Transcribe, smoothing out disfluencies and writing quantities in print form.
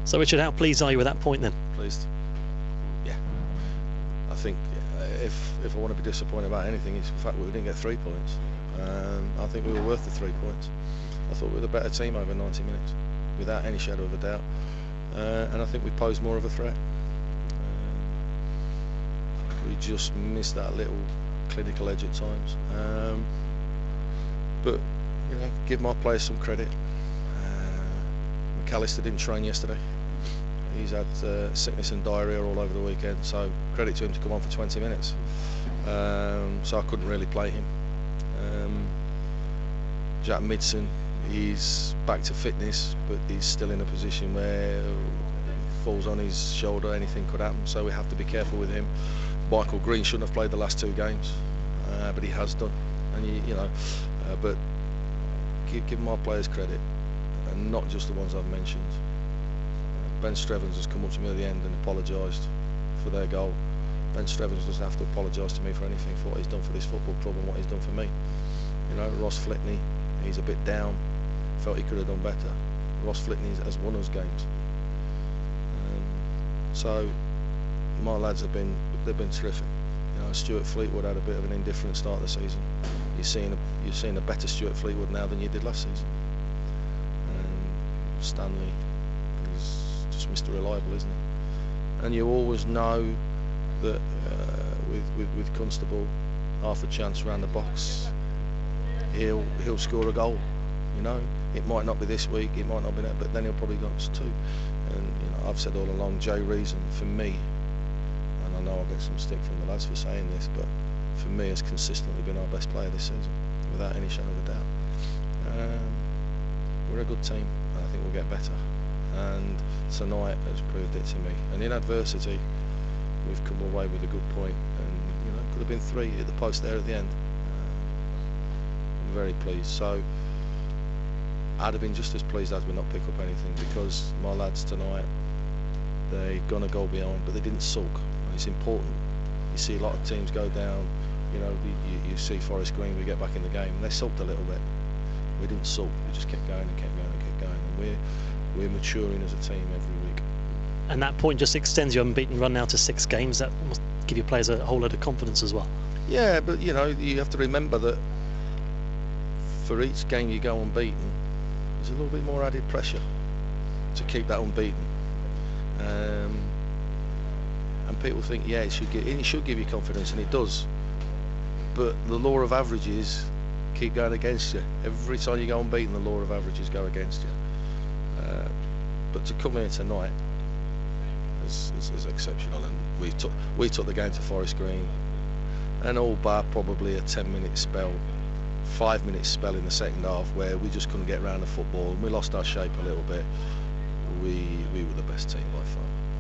So Richard, how pleased are you with that point then? Pleased. Yeah. I think if I want to be disappointed about anything, it's the fact that we didn't get 3 points. I think we were worth the 3 points. I thought we were the better team over 90 minutes, without any shadow of a doubt. And I think we posed more of a threat. We just missed that little clinical edge at times. But you know, give my players some credit. McAllister didn't train yesterday. He's had sickness and diarrhoea all over the weekend, so credit to him to come on for 20 minutes. So I couldn't really play him. Jack Midson, he's back to fitness, but he's still in a position where falls on his shoulder, anything could happen, so we have to be careful with him. Michael Green shouldn't have played the last 2 games, but he has done. And you know, but give my players credit, and not just the ones I've mentioned. Ben Strevens has come up to me at the end and apologised for their goal. Ben Strevens doesn't have to apologise to me for anything, for what he's done for this football club and what he's done for me. You know, Ross Flitney, he's a bit down, felt he could have done better. Ross Flitney has won us games. So my lads they've been terrific. You know, Stuart Fleetwood had a bit of an indifferent start of the season. You're seeing a better Stuart Fleetwood now than you did last season. Stanley is just Mr. Reliable, isn't he? And you always know that with Constable, half a chance around the box, he'll score a goal. You know, it might not be this week, it might not be that, but then he'll probably get us 2. And you know, I've said all along, Jay Reason for me, and I know I'll get some stick from the lads for saying this, but for me has consistently been our best player this season, without any shadow of a doubt. We're a good team, and I think we'll get better. And tonight has proved it to me. And in adversity, we've come away with a good point. And you know, could have been 3 at the post there at the end. I'm very pleased. So I'd have been just as pleased as we not pick up anything, because my lads tonight, they'd gone a goal behind, but they didn't sulk. And it's important. You see a lot of teams go down. You know, you see Forest Green, we get back in the game, and they sulked a little bit. We didn't sulk. We just kept going and kept going and kept going. And we're maturing as a team every week. And that point just extends your unbeaten run now to 6 games. That must give your players a whole lot of confidence as well. Yeah, but you know, you have to remember that for each game you go unbeaten, there's a little bit more added pressure to keep that unbeaten. And people think, yeah, it should give you confidence, and it does. But the law of averages keep going against you. Every time you go unbeaten, the law of averages go against you. But to come here tonight is exceptional, and we took the game to Forest Green, and all bar probably a 10-minute spell, 5-minute spell in the second half where we just couldn't get around the football and we lost our shape a little bit. We were the best team by far.